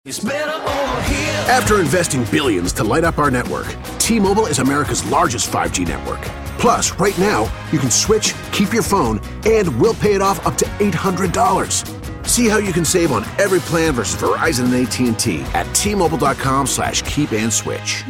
It's better over here. After investing billions to light up our network, T-Mobile is America's largest 5G network. Plus, right now, you can switch, keep your phone, and we'll pay it off up to $800. See how you can save on every plan versus Verizon and AT&T at T-Mobile.com/keep-and-switch.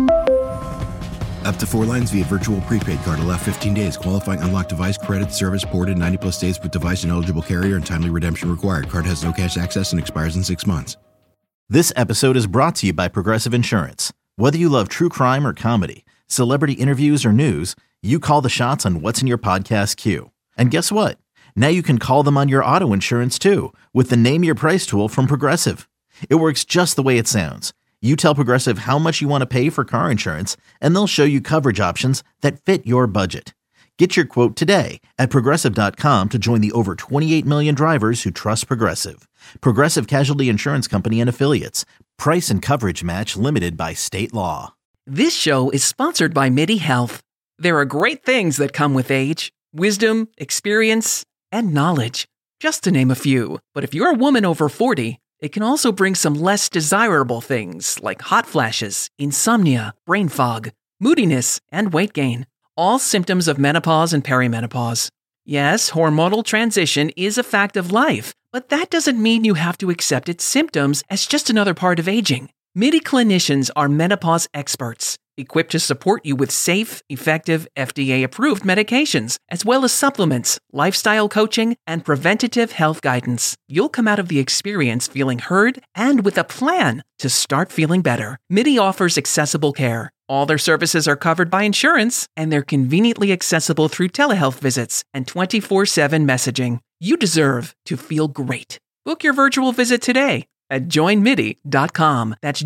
Up to 4 lines via virtual prepaid card. Allow 15 days. Qualifying unlocked device credit service ported 90-plus days with device and eligible carrier and timely redemption required. Card has no cash access and expires in 6 months. This episode is brought to you by Progressive Insurance. Whether you love true crime or comedy, celebrity interviews or news, you call the shots on what's in your podcast queue. And guess what? Now you can call them on your auto insurance too with the Name Your Price tool from Progressive. It works just the way it sounds. You tell Progressive how much you want to pay for car insurance, and they'll show you coverage options that fit your budget. Get your quote today at Progressive.com to join the over 28 million drivers who trust Progressive. Progressive Casualty Insurance Company and Affiliates. Price and coverage match limited by state law. This show is sponsored by MIDI Health. There are great things that come with age. Wisdom, experience, and knowledge. Just to name a few. But if you're a woman over 40, it can also bring some less desirable things like hot flashes, insomnia, brain fog, moodiness, and weight gain. All symptoms of menopause and perimenopause. Yes, hormonal transition is a fact of life, but that doesn't mean you have to accept its symptoms as just another part of aging. MIDI clinicians are menopause experts, equipped to support you with safe, effective, FDA-approved medications, as well as supplements, lifestyle coaching, and preventative health guidance. You'll come out of the experience feeling heard and with a plan to start feeling better. MIDI offers accessible care. All their services are covered by insurance, and they're conveniently accessible through telehealth visits and 24/7 messaging. You deserve to feel great. Book your virtual visit today at joinmidi.com. That's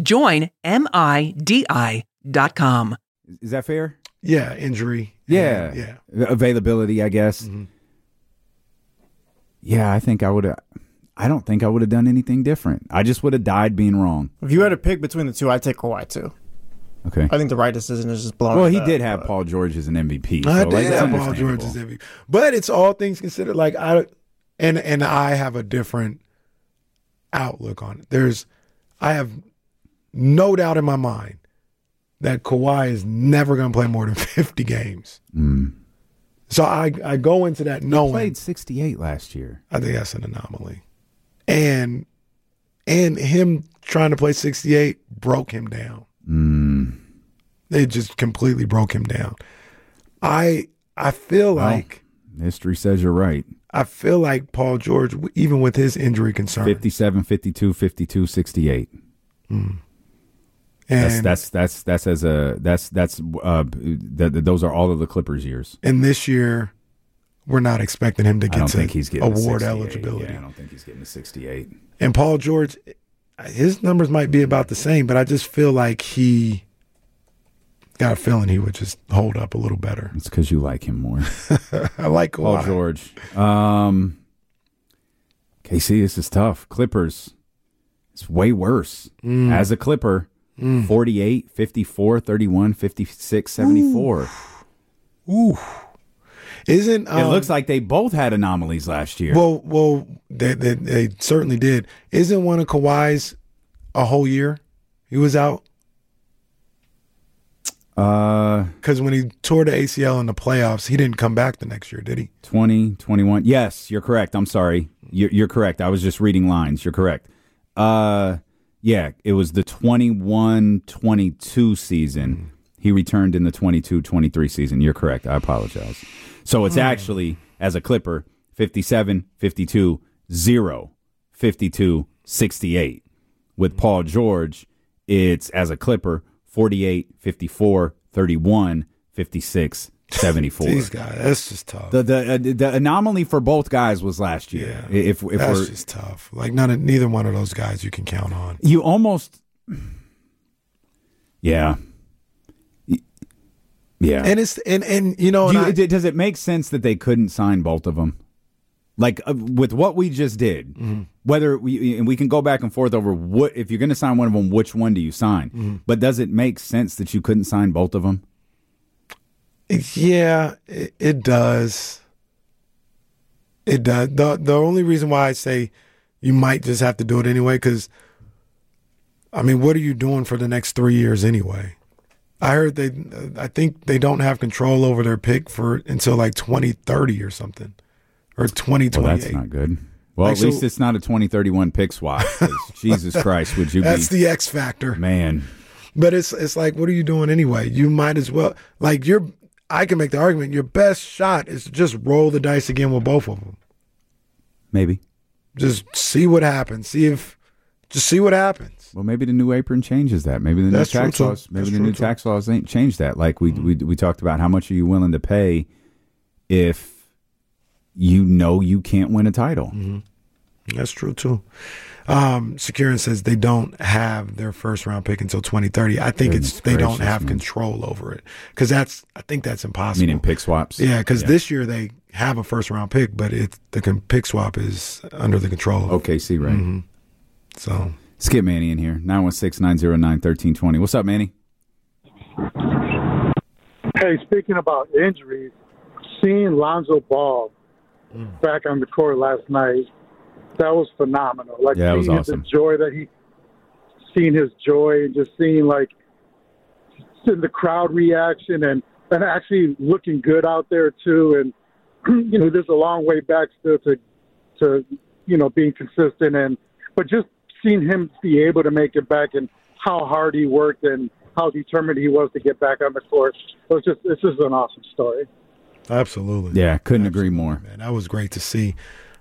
joinmidi.com. Is that fair? Yeah, injury. Yeah. Availability, I guess. Mm-hmm. Yeah, I don't think I would have done anything different. I just would have died being wrong. If you had to pick between the two, I'd take Kawhi too. Okay. I think the right decision is just blowing. Well, he did have Paul George as an MVP. I So did that's have Paul George as MVP. But it's all things considered. Like I have a different outlook on it. I have no doubt in my mind that Kawhi is never going to play more than 50 games. Mm. So I go into that knowing. He played 68 last year. I think that's an anomaly. And him trying to play 68 broke him down. Mm. It just completely broke him down. I feel like history says you're right. I feel like Paul George, even with his injury concern, 57, 52, 52, 68. Mm. And those are all of the Clippers years. And this year, we're not expecting him to get award 68. eligibility. Yeah, I don't think he's getting to 68. And Paul George, his numbers might be about the same, but I just feel like he got a feeling he would just hold up a little better. It's because you like him more. I like Kawhi. Paul George. KC, this is tough. Clippers, it's way worse. As a Clipper, 48, 54, 31, 56, 74. Ooh. It looks like they both had anomalies last year. Well, they certainly did. Isn't one of Kawhi's a whole year? He was out? Because when he tore the ACL in the playoffs, he didn't come back the next year, did he? 20, 21. Yes, you're correct. I'm sorry. You're correct. I was just reading lines. You're correct. Yeah, it was the 21-22 season. He returned in the 22-23 season. You're correct. I apologize. So it's actually, as a Clipper, 57, 52, 0, 52, 68. With Paul George, it's, as a Clipper, 48, 54, 31, 56, 74. These guys, that's just tough. The anomaly for both guys was last year. Yeah, if that's just tough. Like neither one of those guys you can count on. You almost, yeah. Yeah, and it's and you know, does it make sense that they couldn't sign both of them? Like with what we just did, whether we can go back and forth over what, if you're going to sign one of them, which one do you sign? But does it make sense that you couldn't sign both of them? Yeah, it does. It does. The only reason why I say you might just have to do it anyway, because I mean, what are you doing for the next 3 years anyway? I think they don't have control over their pick until like 2030 or something, or 2028. Well, that's not good. Well, Like, at least so- it's not a 2031 pick swap. 'Cause Jesus Christ, would you That's be? the X factor. Man, But it's like, what are you doing anyway? You might as well, like, I can make the argument, your best shot is to just roll the dice again with both of them. maybe. Just see what happens. Just see what happens. Well, maybe the new apron changes that. Maybe the new That's true, tax too. laws. Maybe That's the true, new too. tax laws ain't changed that. Like we talked about, how much are you willing to pay if you know you can't win a title? That's true too. Securin says they don't have their first round pick until 2030. I think Goodness they don't gracious, have man. control over it because I think that's impossible. Meaning pick swaps. Yeah, because this year they have a first round pick, but pick swap is under the control of OKC, right? So Let's get Manny in here. 916-909-1320. What's up, Manny? Hey, speaking about injuries, seeing Lonzo Ball back on the court last night, that was phenomenal. Like, Yeah, it was seeing awesome. the joy seeing his joy and just seeing the crowd reaction and actually looking good out there too. And there's a long way back still to being consistent but just seeing him be able to make it back and how hard he worked and how determined he was to get back on the court. It's just an awesome story. absolutely. Yeah, couldn't agree more. Man, that was great to see.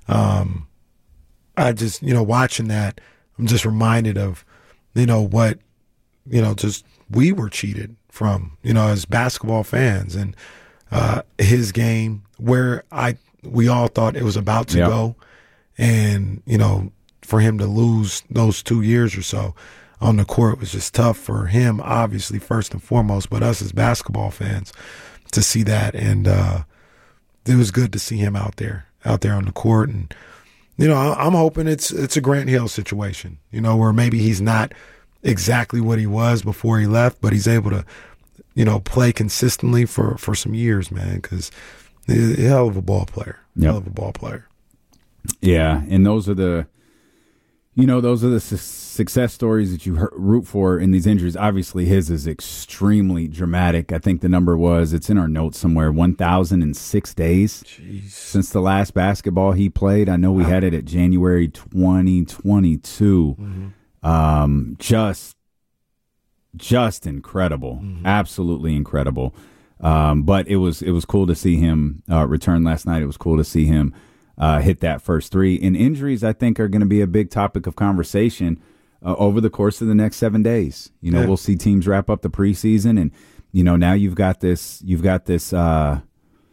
I just, watching that, I'm just reminded of, what, just we were cheated from, as basketball fans, and his game where we all thought it was about to go, and for him to lose those 2 years or so on the court was just tough for him, obviously first and foremost, but us as basketball fans to see that, and it was good to see him out there on the court. And I'm hoping it's a Grant Hill situation, where maybe he's not exactly what he was before he left, but he's able to, play consistently for some years, man, because he's a hell of a ball player. Yep. Hell of a ball player. Yeah, and those are the success stories that you root for in these injuries. Obviously, his is extremely dramatic. I think the number it's in our notes somewhere, 1,006 days since the last basketball he played. I know we had it at January 2022. Just incredible, absolutely incredible. But it was cool to see him return last night. It was cool to see him hit that first three. And injuries, I think, are going to be a big topic of conversation over the course of the next 7 days. We'll see teams wrap up the preseason, and now you've got this Kawhi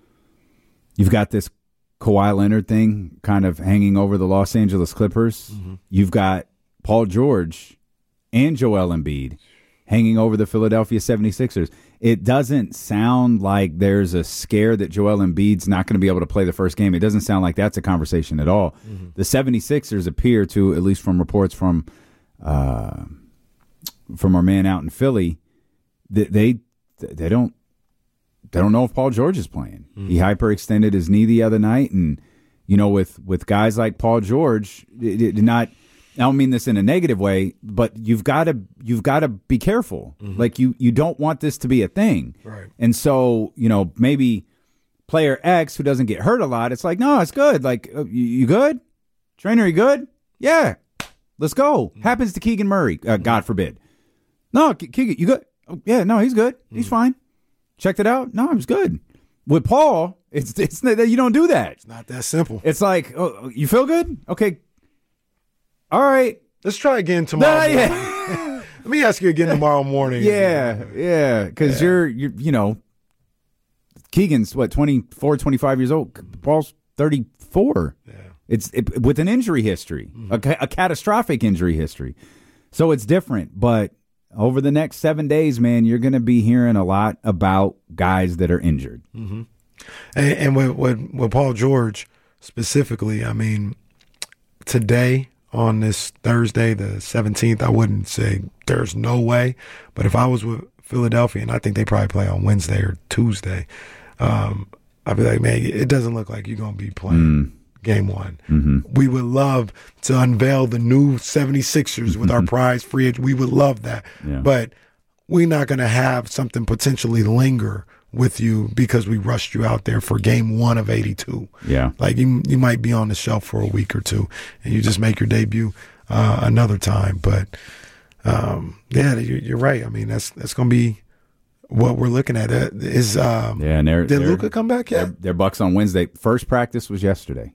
Leonard thing kind of hanging over the Los Angeles Clippers. You've got Paul George and Joel Embiid hanging over the Philadelphia 76ers. It doesn't sound like there's a scare that Joel Embiid's not going to be able to play the first game. It doesn't sound like that's a conversation at all. The 76ers appear to, at least from reports from our man out in Philly, that they don't know if Paul George is playing. He hyperextended his knee the other night, and with guys like Paul George, it did not. I don't mean this in a negative way, but you've got to be careful. Like you don't want this to be a thing. Right. And so, maybe player X who doesn't get hurt a lot, it's like, no, it's good. Like, you good? Trainer, you good? Yeah. Let's go. Happens to Keegan Murray, God forbid. No, Keegan, you good? Oh, yeah, no, he's good. He's fine. Checked it out? No, he was good. With Paul, it's you don't do that. It's not that simple. It's like, oh, you feel good? Okay. All right. Let's try again tomorrow morning. Yeah. Let me ask you again tomorrow morning. Yeah. Because you're Keegan's, 24, 25 years old. Paul's 34. Yeah. It's with an injury history, a catastrophic injury history. So it's different. But over the next 7 days, man, you're going to be hearing a lot about guys that are injured. And with Paul George specifically, I mean, today on this Thursday, the 17th, I wouldn't say there's no way. But if I was with Philadelphia, and I think they probably play on Wednesday or Tuesday, I'd be like, man, it doesn't look like you're going to be playing game one. We would love to unveil the new 76ers with our prize free agent. We would love that. Yeah. But we're not going to have something potentially linger with you because we rushed you out there for game one of 82. Yeah. Like you might be on the shelf for a week or two and you just make your debut another time. But yeah, you're right. I mean, that's going to be what we're looking at. And did Luka come back yet? Their Bucks on Wednesday. First practice was yesterday.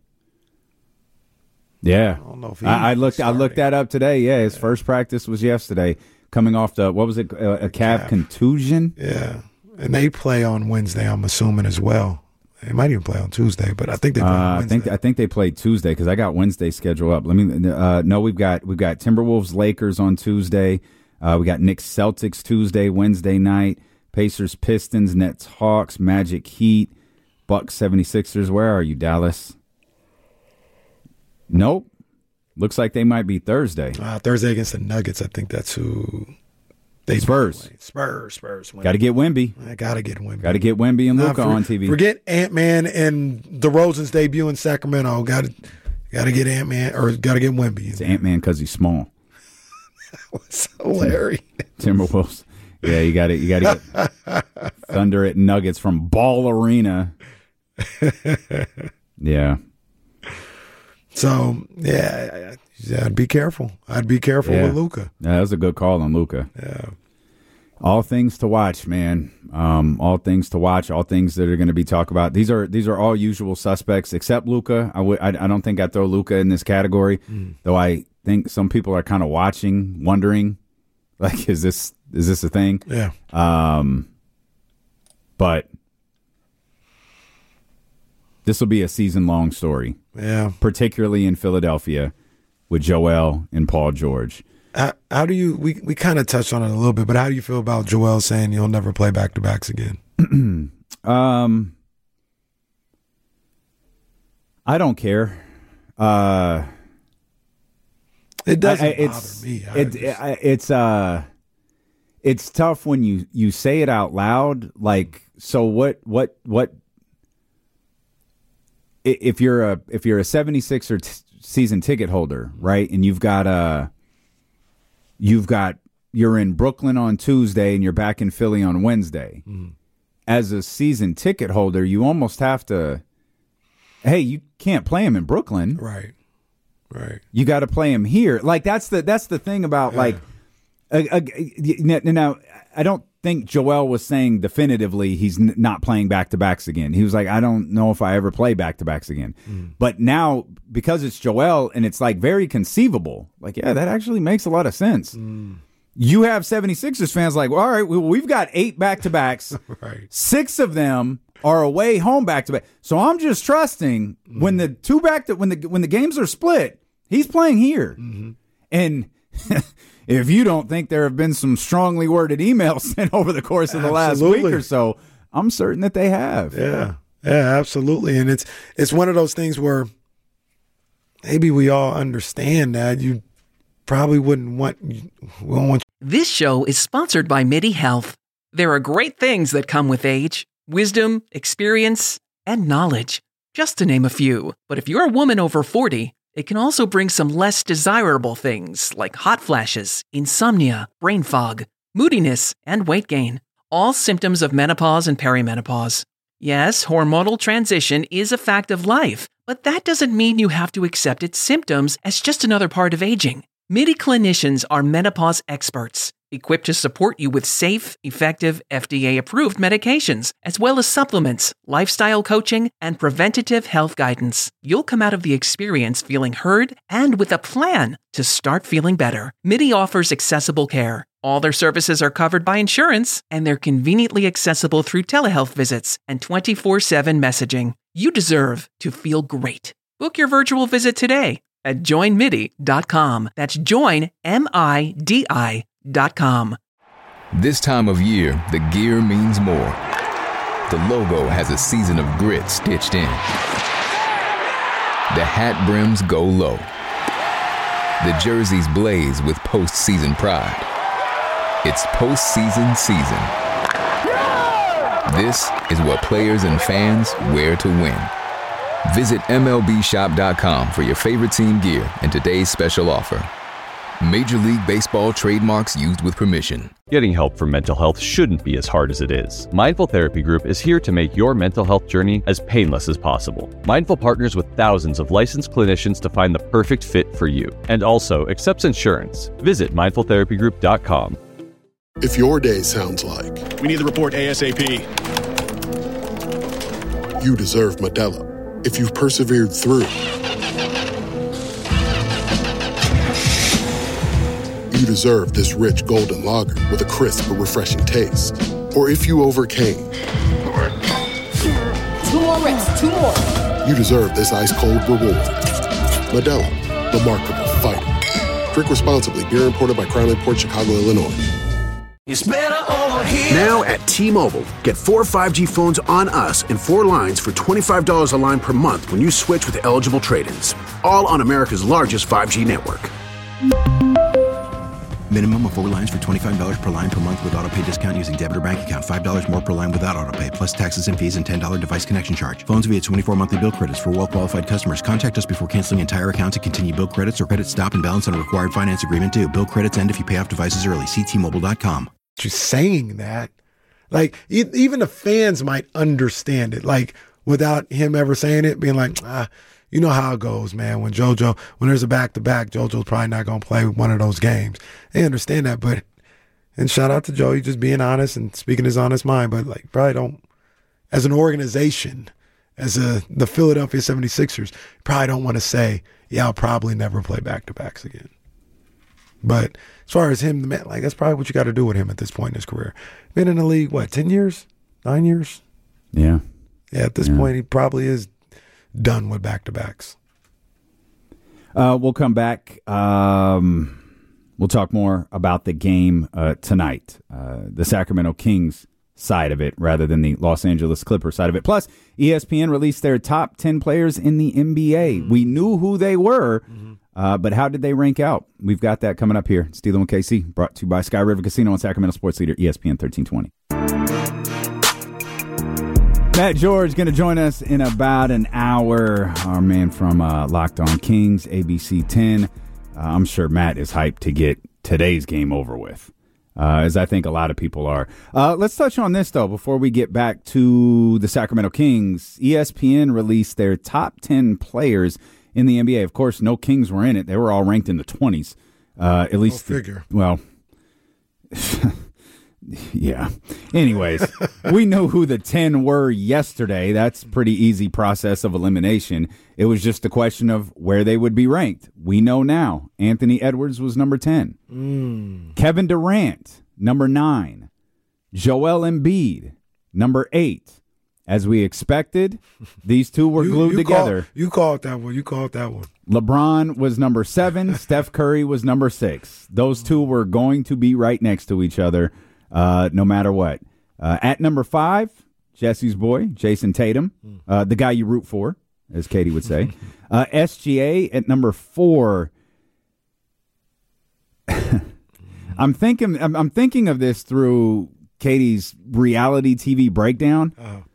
Yeah. I don't know if I looked that up today. Yeah, his first practice was yesterday. Coming off a calf contusion. Yeah. And they play on Wednesday, I'm assuming, as well. They might even play on Tuesday, but I think they play on Wednesday. I think they played Tuesday because I got Wednesday scheduled up. We've got Timberwolves Lakers on Tuesday. We got Knicks Celtics Tuesday, Wednesday night. Pacers Pistons, Nets Hawks, Magic Heat, Bucks 76ers. Where are you, Dallas? Nope. Looks like they might be Thursday. Thursday against the Nuggets. I think that's who they Spurs. Spurs. Got to get Wemby. I got to get Wemby. Got to get Wemby and Luka on TV. Forget Ant-Man and DeRozan's debut in Sacramento. Got to get Ant-Man or got to get Wemby. It's Ant-Man because he's small. That was hilarious. Timberwolves. Yeah, you got to get Thunder at Nuggets from Ball Arena. Yeah. So, yeah, I'd be careful. I'd be careful with Luka. Yeah, that was a good call on Luka. Yeah. All things to watch, man. All things to watch. All things that are going to be talked about. These are all usual suspects except Luka. I don't think I'd throw Luka in this category, though I think some people are kind of watching, wondering, like, is this a thing? Yeah. But this will be a season-long story. Yeah. Particularly in Philadelphia with Joel and Paul George. How do you, we kind of touched on it a little bit, but how do you feel about Joel saying he'll never play back-to-backs again? I don't care. It doesn't bother me. It's tough when you say it out loud. Like, so what if you're a 76er season ticket holder, right? And you're in Brooklyn on Tuesday and you're back in Philly on Wednesday. As a season ticket holder, you almost have to, hey, you can't play him in Brooklyn. Right. You got to play him here. Like, that's the thing about, like, now, I don't think Joel was saying definitively he's not playing back-to-backs again. He was like, I don't know if I ever play back-to-backs again. But now, because it's Joel and it's, like, very conceivable, like, yeah, that actually makes a lot of sense. You have 76ers fans like, well, all right, we've got 8 back-to-backs. Right. 6 of them are away home back-to-back. So I'm just trusting when the when the games are split, he's playing here. And if you don't think there have been some strongly worded emails sent over the course of the last week or so, I'm certain that they have. Yeah, absolutely. And it's one of those things where maybe we all understand that you probably wouldn't want. This show is sponsored by MIDI Health. There are great things that come with age: wisdom, experience, and knowledge, just to name a few. But if you're a woman over 40, it can also bring some less desirable things like hot flashes, insomnia, brain fog, moodiness, and weight gain. All symptoms of menopause and perimenopause. Yes, hormonal transition is a fact of life, but that doesn't mean you have to accept its symptoms as just another part of aging. MIDI clinicians are menopause experts, equipped to support you with safe, effective, FDA-approved medications, as well as supplements, lifestyle coaching, and preventative health guidance. You'll come out of the experience feeling heard and with a plan to start feeling better. MIDI offers accessible care. All their services are covered by insurance, and they're conveniently accessible through telehealth visits and 24/7 messaging. You deserve to feel great. Book your virtual visit today at joinmidi.com. That's joinmidi.com. This time of year, the gear means more. The logo has a season of grit stitched in. The hat brims go low. The jerseys blaze with postseason pride. It's postseason season. This is what players and fans wear to win. Visit MLBshop.com for your favorite team gear and today's special offer. Major League Baseball trademarks used with permission. Getting help for mental health shouldn't be as hard as it is. Mindful Therapy Group is here to make your mental health journey as painless as possible. Mindful partners with thousands of licensed clinicians to find the perfect fit for you, and also accepts insurance. Visit mindfultherapygroup.com. If your day sounds like, we need the report ASAP, you deserve Modelo. If you've persevered through, you deserve this rich golden lager with a crisp but refreshing taste. Or if you overcame. 2 more reps, 2 more. You deserve this ice cold reward. Modelo, the mark of a fighter. Drink responsibly. Beer imported by Crown Imports, Chicago, Illinois. It's better over here. Now at T-Mobile, get 4 5G phones on us and 4 lines for $25 a line per month when you switch with eligible trade-ins. All on America's largest 5G network. Minimum of 4 lines for $25 per line per month with autopay discount using debit or bank account. $5 more per line without autopay, plus taxes and fees and $10 device connection charge. Phones via 24 monthly bill credits for well-qualified customers. Contact us before canceling entire account to continue bill credits or credit stop and balance on required finance agreement due. Bill credits end if you pay off devices early. See T-Mobile.com. Just saying that, like, even the fans might understand it, like, without him ever saying it, being like, you know how it goes, man. When there's a back-to-back, JoJo's probably not going to play one of those games. They understand that, and shout out to Joe, he's just being honest and speaking his honest mind, but, like, probably don't, as an organization, as the Philadelphia 76ers, probably don't want to say, yeah, I'll probably never play back-to-backs again. But as far as him, the man, like, that's probably what you got to do with him at this point in his career. Been in the league, 10 years? 9 years? Yeah. Yeah, at this point, he probably is done with back-to-backs. We'll come back. We'll talk more about the game tonight, the Sacramento Kings side of it rather than the Los Angeles Clippers side of it. Plus, ESPN released their top 10 players in the NBA. Mm-hmm. We knew who they were, but how did they rank out? We've got that coming up here. It's Steelin' with KC, brought to you by Sky River Casino and Sacramento Sports Leader, ESPN 1320. Matt George going to join us in about an hour. Our man from Locked On Kings, ABC 10. I'm sure Matt is hyped to get today's game over with, as I think a lot of people are. Let's touch on this, though, before we get back to the Sacramento Kings. ESPN released their top 10 players in the NBA. Of course, no Kings were in it. They were all ranked in the 20s. At least, well, yeah. Anyways, we know who the 10 were yesterday. That's pretty easy process of elimination. It was just a question of where they would be ranked. We know now. Anthony Edwards was number 10. Kevin Durant, number 9. Joel Embiid, number 8. As we expected, these two were glued together. You called that one. LeBron was number 7. Steph Curry was number 6. Those two were going to be right next to each other, no matter what. At number 5, Jesse's boy, Jason Tatum, the guy you root for, as Katie would say. SGA at number 4. I'm thinking of this through Katie's reality TV breakdown.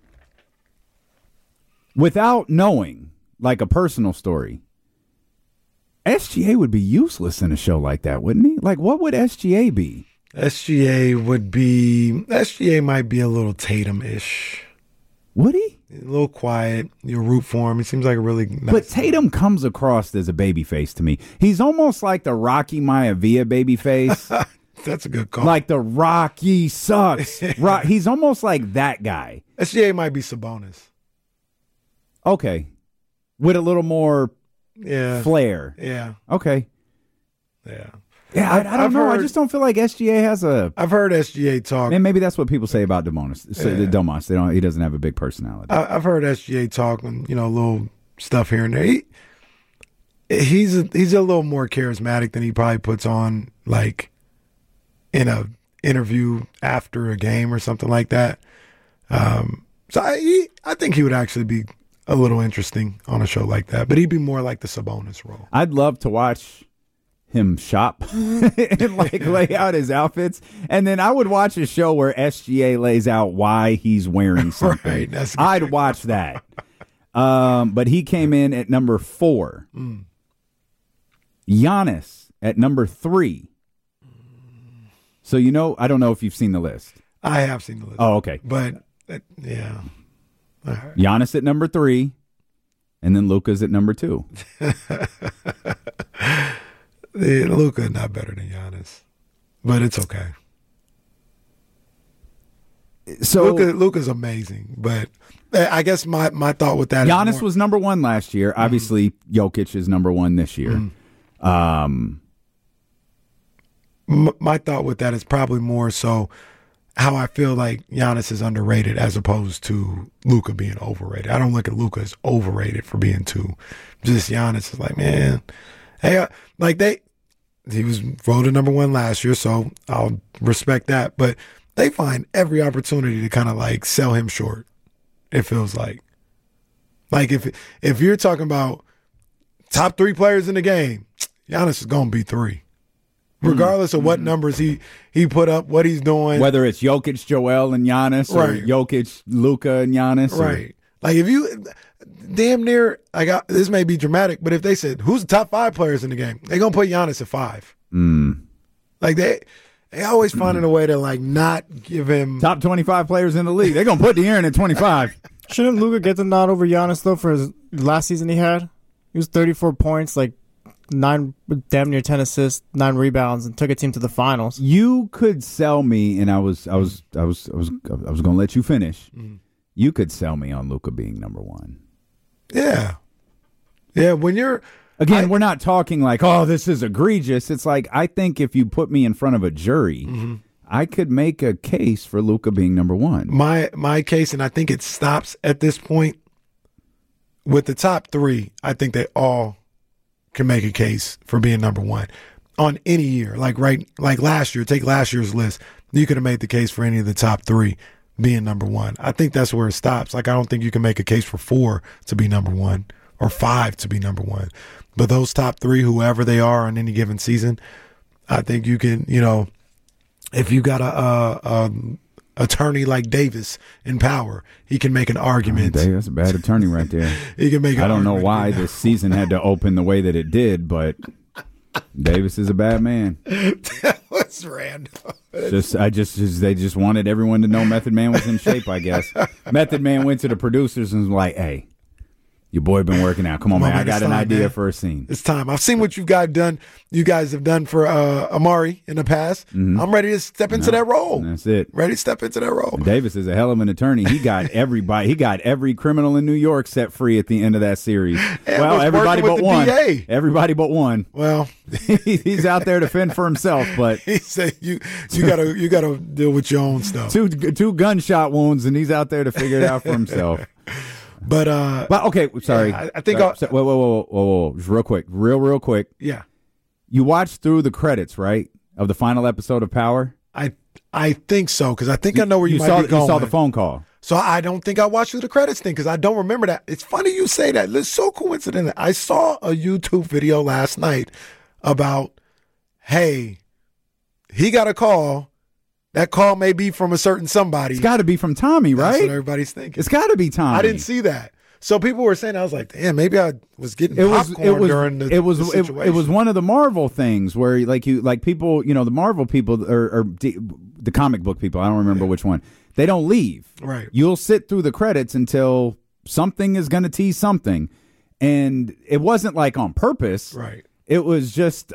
Without knowing, like a personal story, SGA would be useless in a show like that, wouldn't he? Like, what would SGA be? SGA might be a little Tatum-ish. Would he? A little quiet. You root for him. He seems like a really nice But Tatum comes across as a babyface to me. He's almost like the Rocky Maivia babyface. That's a good call. Like the Rocky sucks. He's almost like that guy. SGA might be Sabonis. Okay. With a little more flair. Yeah. Okay. Yeah. Yeah, I don't know. I just don't feel like SGA has a... I've heard SGA talk. And maybe that's what people say about Domas. Domas. He doesn't have a big personality. I've heard SGA talk and, little stuff here and there. He's a little more charismatic than he probably puts on, like, in a interview after a game or something like that. So I think he would actually be a little interesting on a show like that, but he'd be more like the Sabonis role. I'd love to watch him shop and like lay out his outfits, and then I would watch a show where SGA lays out why he's wearing something. Right, I'd watch that. But he came in at number 4. Giannis at number 3. So, I don't know if you've seen the list. I have seen the list. Oh, okay. But, yeah. All right. Giannis at number 3, and then Luka's at number 2. Luka not better than Giannis, but it's okay. So Luka's amazing, but I guess my thought with that Giannis is was number 1 last year. Obviously, Jokic is number 1 this year. My thought with that is probably more so how I feel like Giannis is underrated as opposed to Luka being overrated. I don't look at Luka as overrated for being 2. Just Giannis is like, man, hey, he was voted number 1 last year, so I'll respect that. But they find every opportunity to kind of like sell him short. It feels like if you're talking about top 3 players in the game, Giannis is gonna be 3. Regardless of what numbers he put up, what he's doing. Whether it's Jokic, Joel, and Giannis, or right. Jokic, Luka, and Giannis. Right. Like if you damn near, this may be dramatic, but if they said, who's the top 5 players in the game? They're going to put Giannis at 5. Like they always finding a way to like not give him. Top 25 players in the league. They're going to put De'Aaron at 25. Shouldn't Luka get the nod over Giannis, though, for his last season he had? He was 34 points, like 9, damn near 10 assists, 9 rebounds, and took a team to the finals. You could sell me, and I was going to let you finish. You could sell me on Luka being number 1. Yeah. Yeah, when you're... Again, we're not talking like, oh, this is egregious. It's like, I think if you put me in front of a jury, I could make a case for Luka being number 1. My case, and I think it stops at this point, with the top 3, I think they all can make a case for being number 1 on any year. Like last year, take last year's list. You could have made the case for any of the top 3 being number 1. I think that's where it stops. Like I don't think you can make a case for 4 to be number 1 or 5 to be number 1. But those top 3, whoever they are on any given season, I think you can, if you got a attorney like Davis in power, he can make an argument. That's a bad attorney right there. He can make an argument. I don't know why this season had to open the way that it did, but Davis is a bad man. That was random. They just wanted everyone to know Method Man was in shape, I guess. Method Man went to the producers and was like, hey, your boy been working out. Come on, man. I got an idea for a scene. It's time. I've seen what you guys have done for Amari in the past. I'm ready to step into that role. That's it. Ready to step into that role. And Davis is a hell of an attorney. He got everybody. He got every criminal in New York set free at the end of that series. Well, everybody but one. DA. Everybody but one. Well, he's out there to fend for himself, but he said you gotta deal with your own stuff. Two gunshot wounds, and he's out there to figure it out for himself. But okay, sorry. Yeah, I think whoa, just real quick. Yeah, you watched through the credits, right, of the final episode of Power? I think so, because I think I know where you might be going. You saw the phone call. So I don't think I watched through the credits thing because I don't remember that. It's funny you say that. It's so coincidental. I saw a YouTube video last night about, hey, he got a call. That call may be from a certain somebody. It's got to be from Tommy, right? That's what everybody's thinking. It's got to be Tommy. I didn't see that. So people were saying, I was like, damn, maybe I was getting popcorn during the situation. It was one of the Marvel things where people, the Marvel people or the comic book people, I don't remember which one. They don't leave. Right. You'll sit through the credits until something is going to tease something. And it wasn't like on purpose. Right. It was just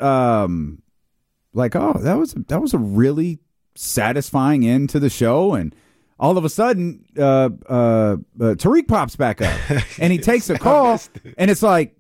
like, oh, that was a really satisfying end to the show, and all of a sudden Tariq pops back up and he takes a call and it's like,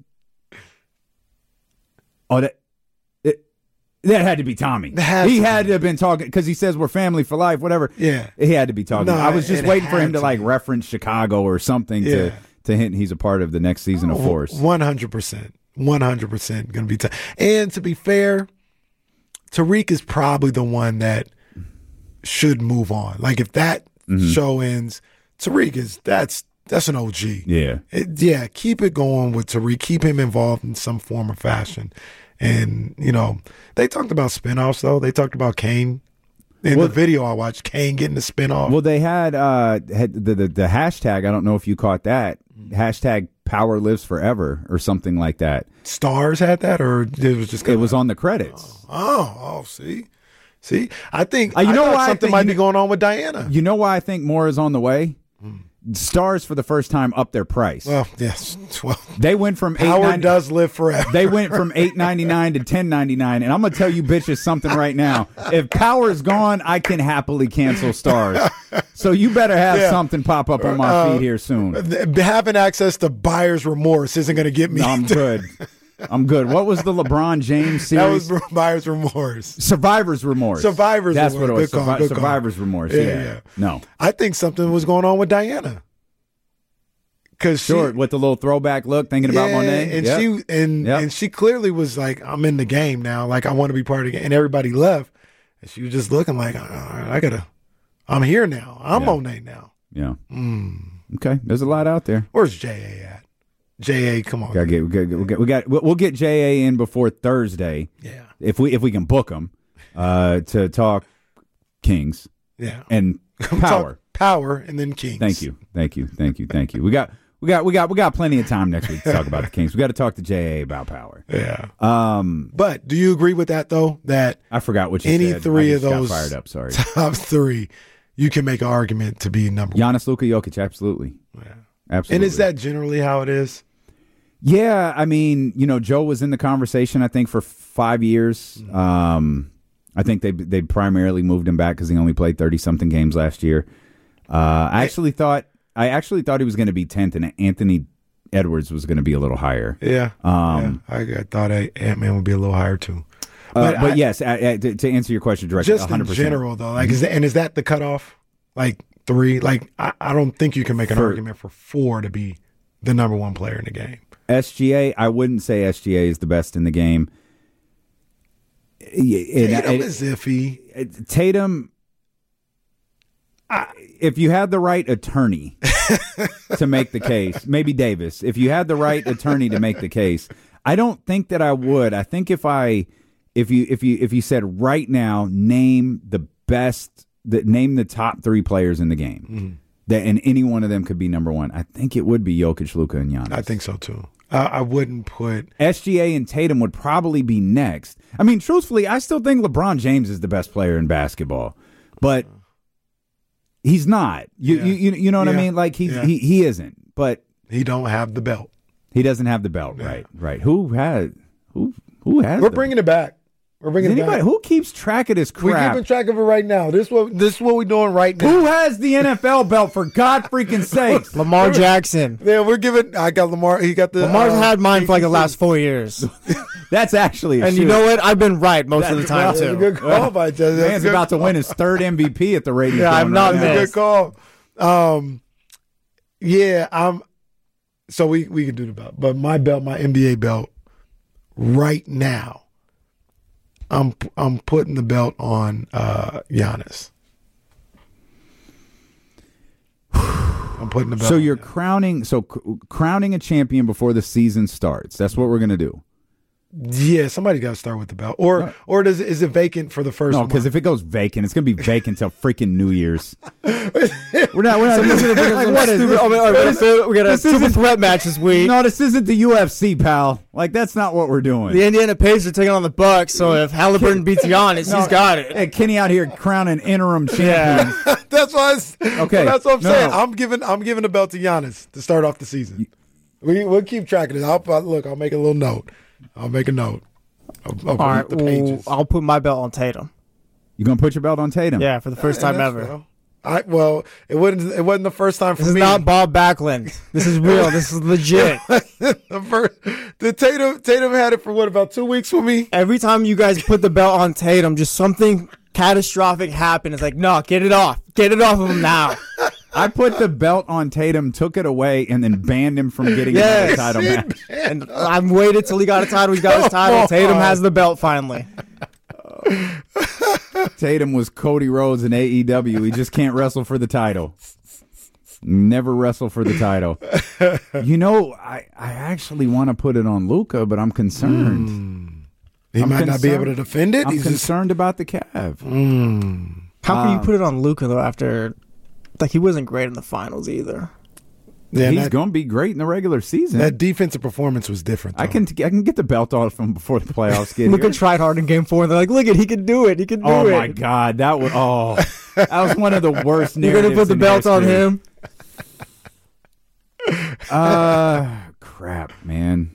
oh, that had to be Tommy. He had to have been talking because he says we're family for life, whatever. Yeah, he had to be talking. No, I was just waiting for him to like reference Chicago or something to hint he's a part of the next season of Force. 100% going to be and to be fair, Tariq is probably the one that should move on. Like if that show ends, Tariq that's an OG. Yeah. Keep it going with Tariq. Keep him involved in some form or fashion. And they talked about spinoffs though. They talked about Kane in the video I watched, Kane getting the spin off. Well, they had the hashtag. I don't know if you caught that. Hashtag Power Lives Forever or something like that. Stars had that, or it was just it was on the credits. See, I think you know why something might be going on with Diana. You know why I think more is on the way? Stars for the first time upped their price. Well, yes. Well, they went from Power does live forever. They went from $8.99 to $10.99, and I'm gonna tell you bitches something right now. If Power is gone, I can happily cancel Stars. So you better have something pop up on my feed here soon. Having access to buyer's remorse isn't going to get me. No, I'm good. I'm good. What was the LeBron James series? That was buyer's remorse. Survivor's remorse. Survivor's That's remorse. That's what it was. Survivor's remorse. Yeah. No. I think something was going on with Diana. Sure, with the little throwback look, thinking about Monet. And she clearly was like, I'm in the game now. Like, I want to be part of the game. And everybody left. And she was just looking like, I'm here now. I'm Monet now. Yeah. Okay. There's a lot out there. Where's J.A. at? J.A., come on. We'll get J.A. in before Thursday. Yeah. If we can book him to talk Kings. Yeah. And Power. Power and then Kings. Thank you. We got plenty of time next week to talk about the Kings. We got to talk to J.A. about Power. Yeah. But do you agree with that though? That I forgot what you said. Any three of those got fired up, sorry. top three, you can make an argument to be number one. Giannis, Luka, Jokic, absolutely. Yeah. Absolutely. And is that generally how it is? Yeah, I mean, Joe was in the conversation, I think, for 5 years. I think they primarily moved him back because he only played 30-something games last year. I actually thought he was going to be 10th, and Anthony Edwards was going to be a little higher. Yeah. I thought Ant-Man would be a little higher too. But yes, to answer your question directly, just 100%. In general though, like, is that the cutoff? Like 3? Like I don't think you can make an argument for 4 to be the number one player in the game. SGA, I wouldn't say SGA is the best in the game. Tatum is iffy. Tatum, if you had the right attorney to make the case, maybe Davis, if you had the right attorney to make the case, I don't think that I would. I think if you said right now, name the top 3 players in the game, and any one of them could be number one, I think it would be Jokic, Luka, and Giannis. I think so too. I wouldn't put SGA and Tatum would probably be next. I mean, truthfully, I still think LeBron James is the best player in basketball, but he's not. You know what I mean? Like he isn't. But he don't have the belt. He doesn't have the belt. Yeah. Right. Who has? We're bringing it back. We're bringing it back. Who keeps track of this crap? We're keeping track of it right now. This is what we're doing right now. Who has the NFL belt, for God freaking sakes? Lamar Jackson. Yeah, we're giving. I got Lamar. He got the. Lamar's had mine for like the last 4 years. That's actually and you know what? I've been right most of the time too. That's a good call by Justin. Man's about to win his 3rd MVP at the ratings. Yeah, I'm not missed. Good call. So we can do the belt, but my NBA belt, right now, I'm putting the belt on Giannis. I'm putting the belt. So you're crowning a champion before the season starts. That's what we're gonna do. Yeah, somebody's got to start with the belt, or is it vacant for the first? No, because if it goes vacant, it's gonna be vacant till freaking New Year's. We're not. What is this? We got a triple threat match this week. No, this isn't the UFC, pal. Like, that's not what we're doing. The Indiana Pacers are taking on the Bucks, so if Halliburton beats Giannis, he's got it. Hey, Kenny out here crowning interim champion. That's why. Okay, that's what I'm saying. No. I'm giving the belt to Giannis to start off the season. We'll keep track of this. I'll make a little note. I'll make a note. All right, the pages. I'll put my belt on Tatum. You gonna put your belt on Tatum? Yeah, for the first time ever. It wasn't the first time for me. This is not Bob Backlund. This is real. This is legit. Tatum had it for about 2 weeks with me. Every time you guys put the belt on Tatum, just something catastrophic happened. It's like, no, get it off of him now. I put the belt on Tatum, took it away, and then banned him from getting another title match. And I waited till he got a title. He got his title. Tatum has the belt finally. Tatum was Cody Rhodes in AEW. He just can't wrestle for the title. Never wrestle for the title. I actually want to put it on Luka, but I'm concerned. He might not be able to defend it. I'm concerned about the calf. How can you put it on Luka though? After he wasn't great in the finals either. Yeah, he's going to be great in the regular season. That defensive performance was different, though. I can get the belt off from before the playoffs get Luka here. tried hard in Game 4, and they're like, "Look, he can do it. He can do it." Oh my God, that was one of the worst. You're going to put the belt on him? Crap, man.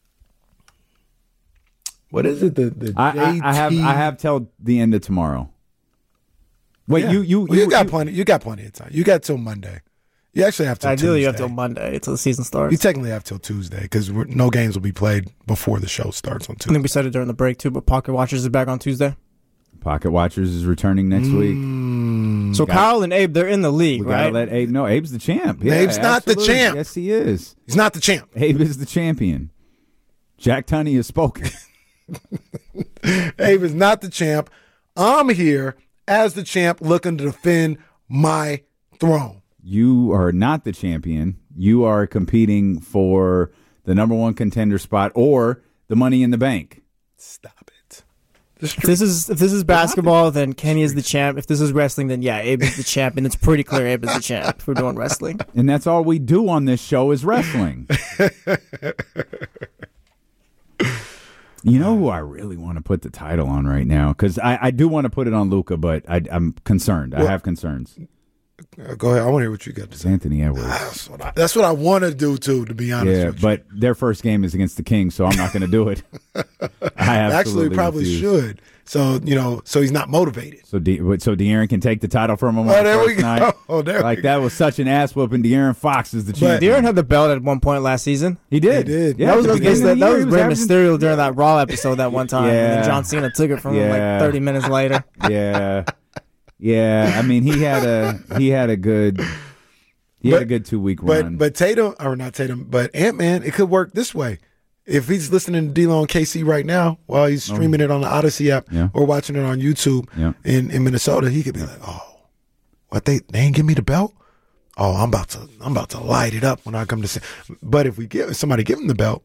What is it? The I have till the end of tomorrow. Wait, yeah. You got plenty. You got plenty of time. You got till Monday. You actually have till Ideally, Tuesday. you have till Monday till the season starts. You technically have till Tuesday because no games will be played before the show starts on Tuesday. I think we said it during the break too, but Pocket Watchers is back on Tuesday. Pocket Watchers is returning next week. So Kyle and Abe, they're in the league, we right? Gotta let Abe know. Abe's the champ. Yeah, Abe's not the absolutely. champ. Yes, he is. He's not the champ. Abe is the champion. Jack Tunney has spoken. Abe is not the champ. I'm here as the champ looking to defend my throne. You are not the champion. You are competing for the number one contender spot or the Money in the Bank. Stop it. If this is basketball, then Kenny is the champ. If this is wrestling, then yeah, Abe is the champ, and it's pretty clear Abe is the champ if we're doing wrestling. And that's all we do on this show is wrestling. You know who I really want to put the title on right now? Because I do want to put it on Luka, but I'm concerned. I have concerns. Go ahead. I want to hear what you got to It's say. Anthony Edwards. That's what I want to do, too, to be honest with you. But their first game is against the Kings, so I'm not going to do it. I Actually, probably refuse. should. So, so he's not motivated. So De'Aaron can take the title from him on Oh, the there we first go. night. Oh, there we That was such an ass whooping. De'Aaron Fox is the champion. De'Aaron had the belt at one point last season. He did. He did. Yeah, That was at the against beginning that of the was year, Rey he was Mysterio during that Raw episode that one time. And Yeah. then John Cena took it from him like 30 minutes later. Yeah. I mean, he had a good 2-week run. But Tatum, or not Tatum, but Ant-Man, it could work this way. If he's listening to D-Lo and KC right now while he's streaming it on the Odyssey app or watching it on YouTube in Minnesota, he could be like, "Oh, what they ain't give me the belt? Oh, I'm about to light it up when I come to see." But if somebody give him the belt,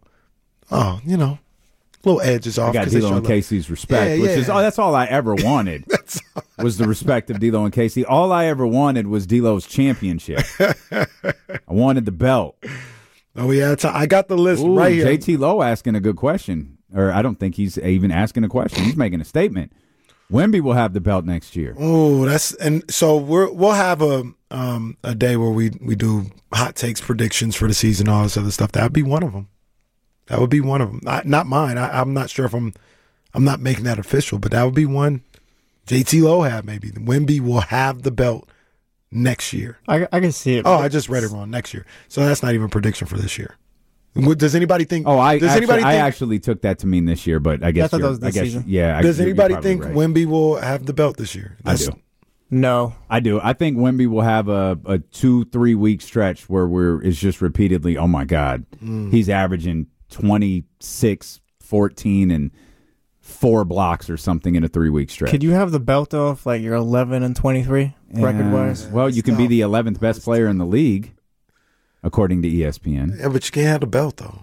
little edges off. I got D'Lo and KC's respect, which is that's all I ever wanted. Was the respect of D'Lo and KC. All I ever wanted was D'Lo's championship. I wanted the belt. Oh yeah, I got the list right here. JT Lowe asking a good question, or I don't think he's even asking a question. He's making a statement. Wemby will have the belt next year. Oh, so we'll have a day where we do hot takes, predictions for the season, all this other stuff. That'd be one of them. That would be one of them. Not mine. I'm not sure if I'm not making that official, but that would be one. JT Lowe have maybe. Wemby will have the belt next year. I can see it. Oh, I just read it wrong. Next year. So that's not even a prediction for this year. Does anybody think? I actually took that to mean this year, but I guess I thought that was this season. Yeah. Does anybody think right. Wemby will have the belt this year? I do. No, I do. I think Wemby will have a 2-3 week stretch where it's just repeatedly, oh my God, he's averaging 26, 14, and 4 blocks or something in a 3-week stretch. Could you have the belt though if like you're 11 and 23 record wise? Well, you can be the 11th best player in the league, according to ESPN. Yeah, but you can't have the belt though.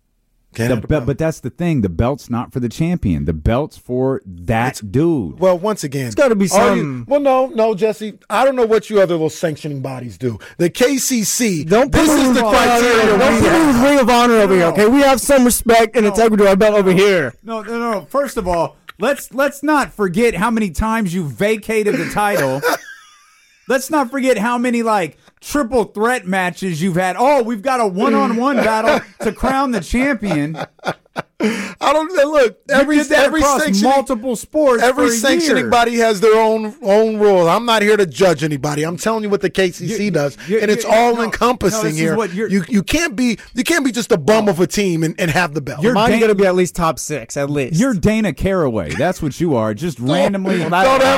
But that's the thing. The belt's not for the champion. The belt's for that dude. Well, once again, it's got to be some. No, Jesse. I don't know what you other little sanctioning bodies do. The KCC. This is the criteria. Don't put me with Ring of Honor over here. Okay, we have some respect and integrity to our belt over here. No. First of all, let's not forget how many times you vacated the title. Let's not forget how many triple threat matches you've had. Oh, we've got a one-on-one battle to crown the champion. I don't look. Every multiple sports. Every sanctioning body has their own rules. I'm not here to judge anybody. I'm telling you what the KCC does, and it's all encompassing here. You can't be just a bum of a team and have the belt. Mine's going to be at least top 6, at least. You're Dana Caraway. That's what you are. Just randomly. They're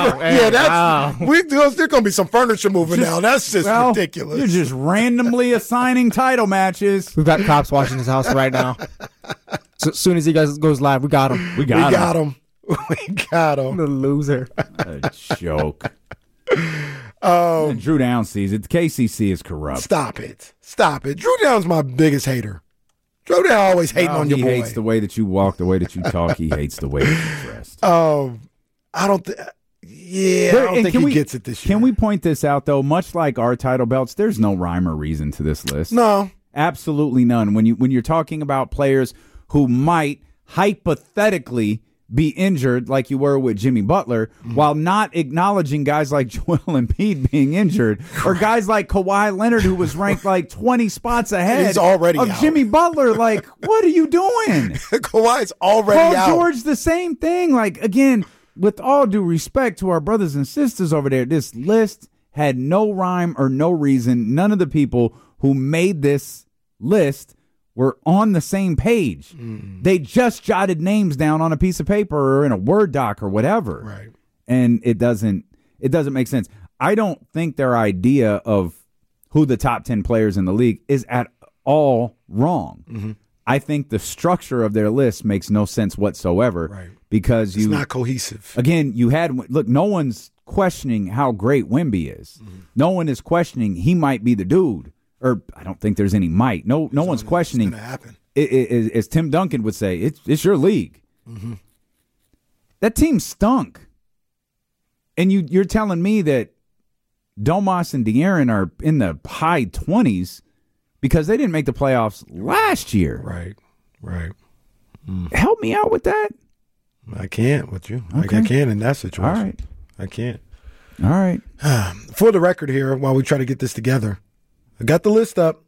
going to be some furniture moving now. That's just ridiculous. You're just randomly assigning title matches. We've got cops watching his house right now. So as soon as he goes live, we got him. We got him. The loser. A joke. Drew Downs sees it. The KCC is corrupt. Stop it. Drew Downs my biggest hater. Drew Downs always hating on your boy. He hates the way that you walk, the way that you talk. He hates the way that you dress. I don't think Yeah, I don't think he gets it this year. Can we point this out, though? Much like our title belts, there's no rhyme or reason to this list. No. Absolutely none. When you're talking about players who might hypothetically be injured like you were with Jimmy Butler, while not acknowledging guys like Joel Embiid being injured, or guys like Kawhi Leonard, who was ranked like 20 spots ahead He's already of out. Jimmy Butler. Like, what are you doing? Kawhi's already out. Paul George, the same thing. Like, again, with all due respect to our brothers and sisters over there, this list had no rhyme or no reason. None of the people who made this list were on the same page. They just jotted names down on a piece of paper or in a Word doc or whatever. Right. And it doesn't make sense. I don't think their idea of who the top 10 players in the league is at all wrong. I think the structure of their list makes no sense whatsoever. Right. Because it's not cohesive. Again, no one's questioning how great Wemby is. No one is questioning he might be the dude. Or I don't think there's any might. No one's questioning. It's going to happen. As Tim Duncan would say, it's your league. That team stunk. And you're telling me that Domas and De'Aaron are in the high 20s because they didn't make the playoffs last year. Right. Help me out with that. I can't with you. Okay. I can't in that situation. All right. I can't. All right. For the record here, while we try to get this together, I got the list up.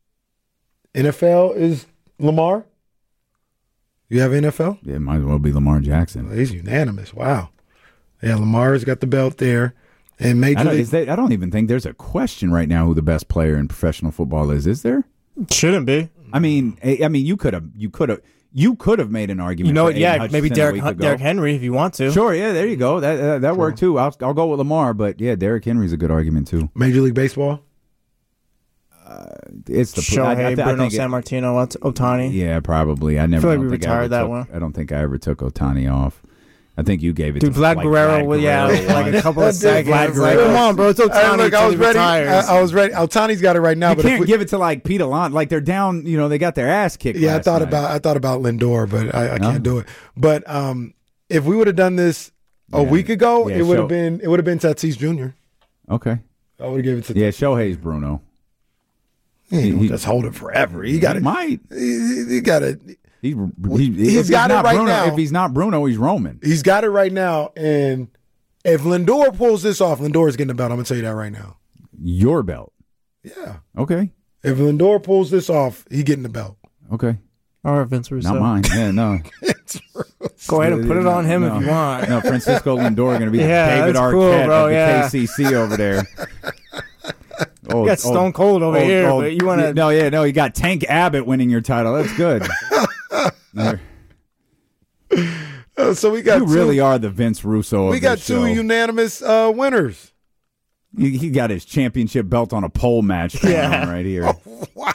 NFL is Lamar. You have NFL? Yeah, it might as well be Lamar Jackson. He's unanimous. Wow. Yeah, Lamar's got the belt there. And Major League. I don't even think there's a question right now who the best player in professional football is. Is there? Shouldn't be. I mean, you could have made an argument. You know for what? Yeah, Aiden maybe Hutchinson Derrick Henry if you want to. Sure, yeah, there you go. That worked too. I'll go with Lamar, but yeah, Derrick Henry's a good argument too. Major League Baseball. It's the Shohei, Bruno Sammartino, Ohtani. Yeah, probably. I feel like we retired that one. I don't think I ever took Ohtani off. I think you gave it to Vlad Guerrero. Like a couple of seconds. Like, come on, bro. It's Ohtani. I was ready. I was ready. Ohtani's got it right now. You can't give it to like Pete Alonso. Like they're down. They got their ass kicked. Yeah, I thought about Lindor, but I can't do it. But if we would have done this a week ago, it would have been Tatis Jr. Okay, I would have given it to. Yeah, Shohei's Bruno. He just hold it forever. He got it. He got it. He's got it right Bruno, now. If he's not Bruno, he's Roman. He's got it right now. And if Lindor pulls this off, Lindor is getting the belt. I'm going to tell you that right now. Your belt. Yeah. Okay. If Lindor pulls this off, he's getting the belt. Okay. All right, Vince Russo. Not mine. Yeah, no. Go ahead and put it on him if you want. No, Francisco Lindor going to be the David Arquette of the KCC over there. You got Stone Cold over here, but you want to... No, you got Tank Abbott winning your title. That's good. So we got You really are the Vince Russo of We got this two show. unanimous winners. He got his championship belt on a pole match going on right here. Oh, wow.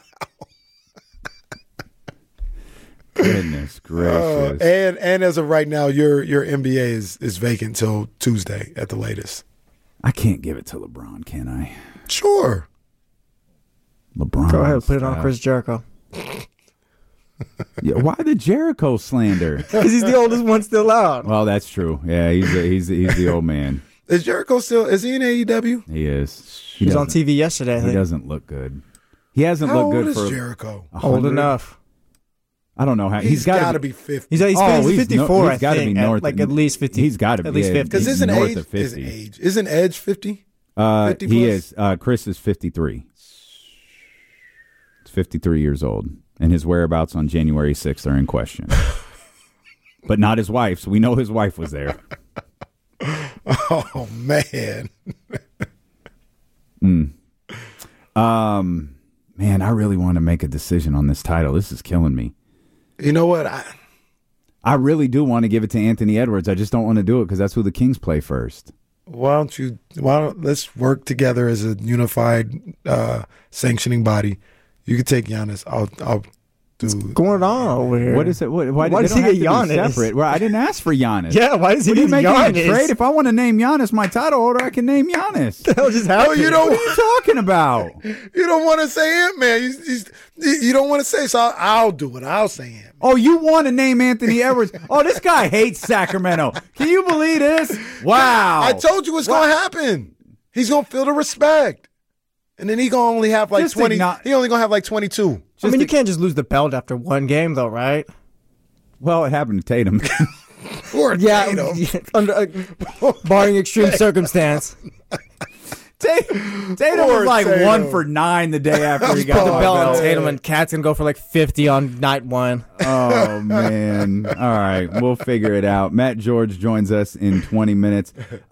Goodness gracious. And as of right now, your NBA is vacant till Tuesday at the latest. I can't give it to LeBron, can I? Sure. LeBron. Go ahead, put it on Chris Jericho. Yeah, why the Jericho slander? Because he's the oldest one still out. Well, that's true. Yeah, he's the old man. Is Jericho still? Is he in AEW? He is. He was on TV yesterday. He doesn't look good. He hasn't looked good for. How old is Jericho? 100? Old enough. I don't know how. He's got to be 50. He's 54. He's got to be north. Like at least 50. He's got to be at least 50. Because isn't north of 50. age? Isn't Edge 50? 50 he plus? is. Chris is 53. He's 53 years old, and his whereabouts on January 6th are in question. But not his wife's. We know his wife was there. Oh man. Man, I really want to make a decision on this title. This is killing me. You know what? I really do want to give it to Anthony Edwards. I just don't want to do it because that's who the Kings play first. Why don't let's work together as a unified sanctioning body. You could take Giannis. Dude. What's going on over here? What is it? Why does he get Giannis? Separate? Well, I didn't ask for Giannis. Yeah, why does he get making Giannis? a trade? If I want to name Giannis my title holder, I can name Giannis. What the hell just happened? You What are you talking about? You don't want to say Ant-Man. You don't want to say, so I'll do it. I'll say Ant-Man. Oh, you want to name Anthony Edwards? Oh, this guy hates Sacramento. Can you believe this? Wow. I told you what's going to happen. He's going to feel the respect. And then he going to only have like 20. He only going to have like 22. I mean, you can't just lose the belt after one game, though, right? Well, it happened to Tatum. Barring extreme circumstance. Tatum was like Tatum. 1 for 9 the day after he got Put the belt on belt. Tatum, and Cat's going to go for like 50 on night one. Oh, man. All right. We'll figure it out. Matt George joins us in 20 minutes.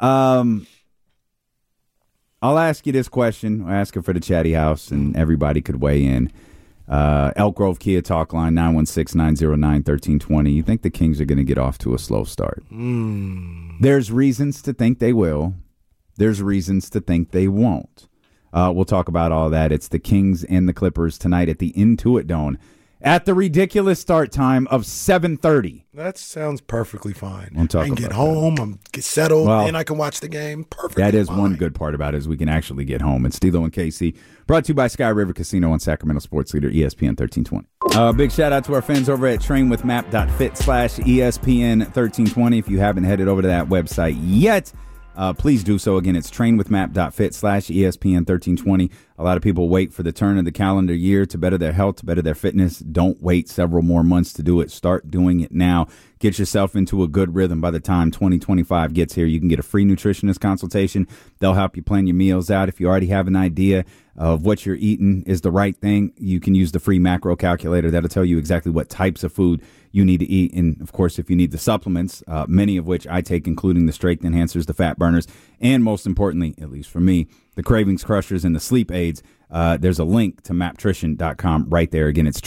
I'll ask you this question. I'll ask it for the Chatty House, and everybody could weigh in. Elk Grove Kia Talk Line, 916-909-1320. You think the Kings are going to get off to a slow start? There's reasons to think they will. There's reasons to think they won't. We'll talk about all that. It's the Kings and the Clippers tonight at the Intuit Dome at the ridiculous start time of 7:30. That sounds perfectly fine. We'll talk I can about get home, I'm get settled, Well, and I can watch the game. Perfectly That is fine. one good part about it, is we can actually get home. It's Stilo and KC, brought to you by Sky River Casino and Sacramento Sports Leader, ESPN 1320. Big shout out to our fans over at trainwithmap.fit/ESPN 1320. If you haven't headed over to that website yet, please do so. Again, it's trainwithmap.fit/ESPN 1320. A lot of people wait for the turn of the calendar year to better their health, to better their fitness. Don't wait several more months to do it. Start doing it now. Get yourself into a good rhythm. By the time 2025 gets here, you can get a free nutritionist consultation. They'll help you plan your meals out. If you already have an idea of what you're eating is the right thing, you can use the free macro calculator. That'll tell you exactly what types of food you need to eat. And, of course, if you need the supplements, many of which I take, including the strength enhancers, the fat burners, and most importantly, at least for me, the cravings crushers and the sleep aids, there's a link to maptrition.com right there. Again, it's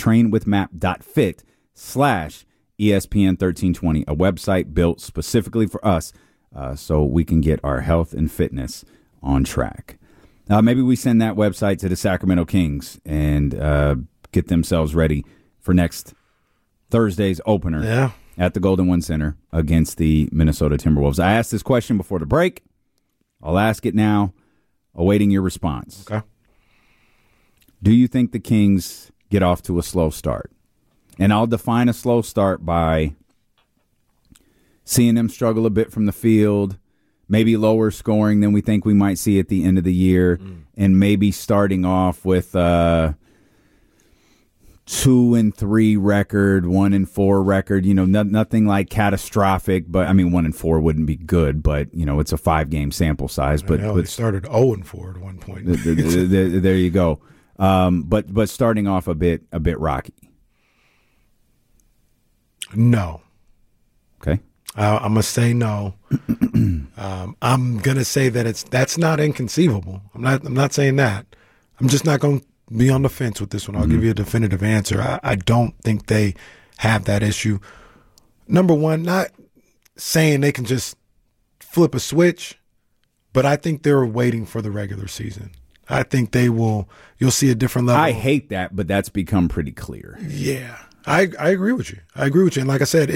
trainwithmap.fit/ESPN 1320, a website built specifically for us so we can get our health and fitness on track. Maybe we send that website to the Sacramento Kings and get themselves ready for next Thursday's opener at the Golden One Center against the Minnesota Timberwolves. I asked this question before the break. I'll ask it now, awaiting your response. Okay. Do you think the Kings get off to a slow start? And I'll define a slow start by seeing them struggle a bit from the field, maybe lower scoring than we think we might see at the end of the year, and maybe starting off with 2-3 record, 1-4 record. You know, nothing like catastrophic, but I mean, 1-4 wouldn't be good, but you know, it's a 5-game sample size. But they started 0-4 at one point. There you go. But starting off a bit rocky. No. Okay. I'm gonna say no. I'm gonna say that that's not inconceivable. I'm not saying that. I'm just not gonna be on the fence with this one. I'll give you a definitive answer. I don't think they have that issue. Number one, not saying they can just flip a switch, but I think they're waiting for the regular season. I think you'll see a different level. I hate that, but that's become pretty clear. Yeah. I agree with you. And like I said,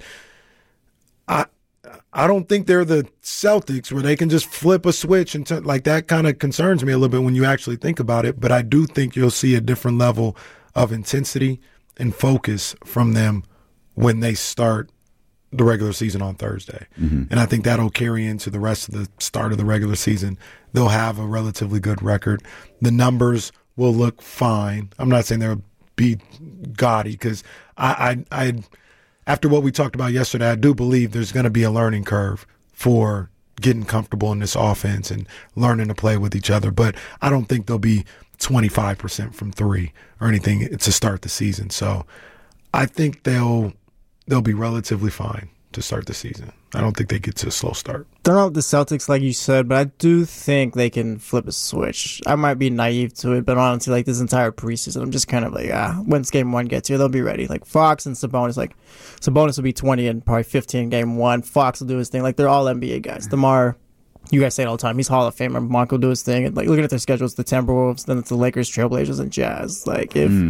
I don't think they're the Celtics where they can just flip a switch and like that kind of concerns me a little bit when you actually think about it. But I do think you'll see a different level of intensity and focus from them when they start the regular season on Thursday. And I think that'll carry into the rest of the start of the regular season. They'll have a relatively good record. The numbers will look fine. I'm not saying they'll be gaudy because I after what we talked about yesterday, I do believe there's going to be a learning curve for getting comfortable in this offense and learning to play with each other. But I don't think they'll be 25% from three or anything to start the season. So I think they'll be relatively fine to start the season. I don't think they get to a slow start. They're not the Celtics like you said, but I do think they can flip a switch. I might be naive to it, but honestly, like this entire preseason, I'm just kind of like, once game one gets here, they'll be ready. Like Fox and Sabonis, Sabonis will be 20 and probably 15 in game one. Fox will do his thing. Like they're all NBA guys. DeMar, you guys say it all the time, he's Hall of Famer. Monk will do his thing. And like looking at their schedules, the Timberwolves, then it's the Lakers, Trailblazers, and Jazz. Like if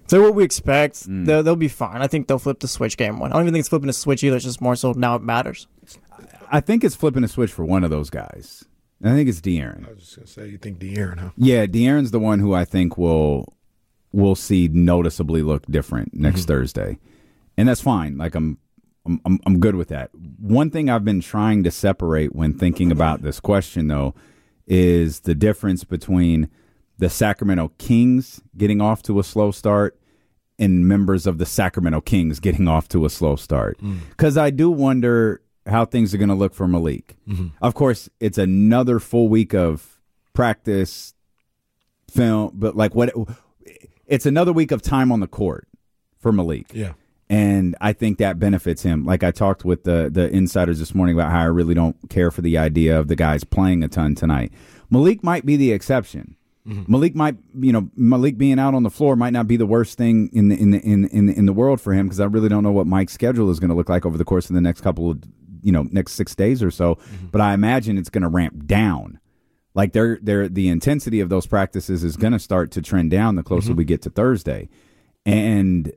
So what we expect, they'll be fine. I think they'll flip the switch game one. I don't even think it's flipping the switch either. It's just more so now it matters. I think it's flipping a switch for one of those guys. I think it's De'Aaron. I was just going to say, you think De'Aaron, huh? Yeah, De'Aaron's the one who I think we'll see noticeably look different next Thursday. And that's fine. Like I'm good with that. One thing I've been trying to separate when thinking about this question, though, is the difference between the Sacramento Kings getting off to a slow start and members of the Sacramento Kings getting off to a slow start. Because I do wonder how things are going to look for Malik. Of course, it's another full week of practice, film, but it's another week of time on the court for Malik. Yeah. And I think that benefits him. Like I talked with the insiders this morning about how I really don't care for the idea of the guys playing a ton tonight. Malik might be the exception. Malik being out on the floor might not be the worst thing in the world for him, because I really don't know what Mike's schedule is going to look like over the course of the next next 6 days or so. But I imagine it's going to ramp down. Like the intensity of those practices is going to start to trend down the closer we get to Thursday. And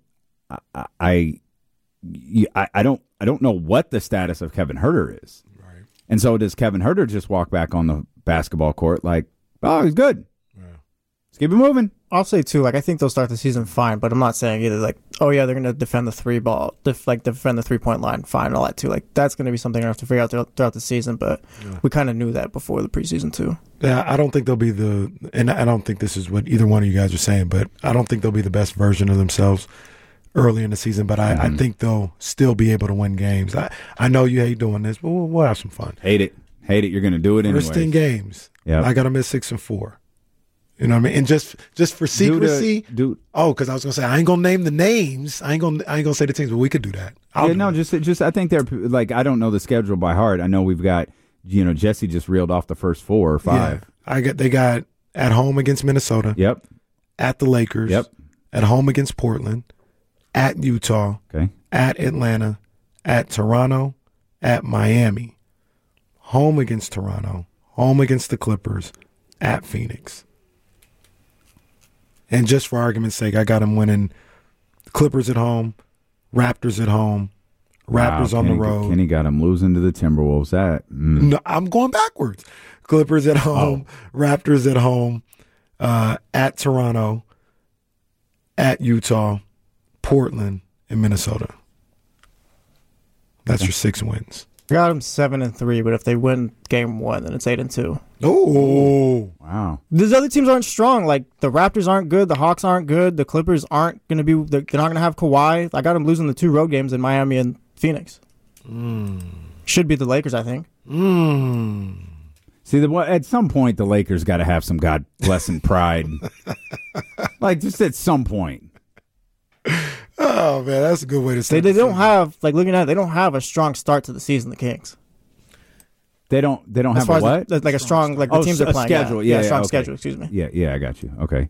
I don't know what the status of Kevin Huerter is. Right. And so does Kevin Huerter just walk back on the basketball court like, oh, he's good. Yeah. Let's keep it moving. I'll say, too, I think they'll start the season fine, but I'm not saying either, they're going to defend the defend the three-point line fine and all that, too. That's going to be something I have to figure out throughout the season, but we kind of knew that before the preseason, too. Yeah, I don't think they'll be and I don't think this is what either one of you guys are saying, but I don't think they'll be the best version of themselves early in the season, but I think they'll still be able to win games. I know you hate doing this, but we'll have some fun. Hate it. You're going to do it anyway. First 10 games. Yep. I got them at 6-4. You know what I mean? And just for secrecy. Because I was gonna say I ain't gonna name the names. I ain't gonna say the teams, but we could do that. Just I think they're I don't know the schedule by heart. I know we've got Jesse just reeled off the first 4 or 5. Yeah, they got at home against Minnesota. Yep. At the Lakers. Yep. At home against Portland. At Utah. Okay. At Atlanta. At Toronto. At Miami. Home against Toronto. Home against the Clippers. At Phoenix. And just for argument's sake, I got them winning Clippers at home, Raptors at home, Raptors on the road. Kenny got them losing to the Timberwolves. No, I'm going backwards. Clippers at home, Raptors at home, at Toronto, at Utah, Portland, and Minnesota. That's your 6 wins. I got them 7-3, but if they win game 1, then it's 8-2. Oh, wow! These other teams aren't strong. Like the Raptors aren't good, the Hawks aren't good, the Clippers aren't going to be. They're not going to have Kawhi. I got them losing the 2 road games in Miami and Phoenix. Should be the Lakers, I think. See, at some point, the Lakers got to have some God blessing pride. Just at some point. Oh man, that's a good way to say. They don't have looking at it, they don't have a strong start to the season. The Kings. They don't have a what? A strong the teams are playing. Schedule. Yeah, strong schedule. Excuse me. Yeah, I got you. Okay.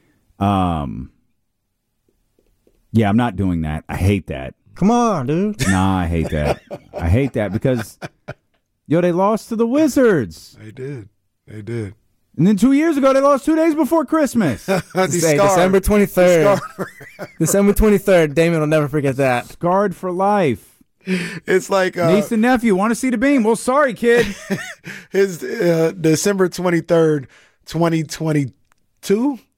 Yeah, I'm not doing that. I hate that. Come on, dude. Nah, I hate that. I hate that because they lost to the Wizards. They did. And then 2 years ago, they lost 2 days before Christmas. December 23rd. December 23rd. Damien will never forget that. Scarred for life. It's like niece and nephew want to see the beam. Well, sorry, kid. His December 23rd, 2022.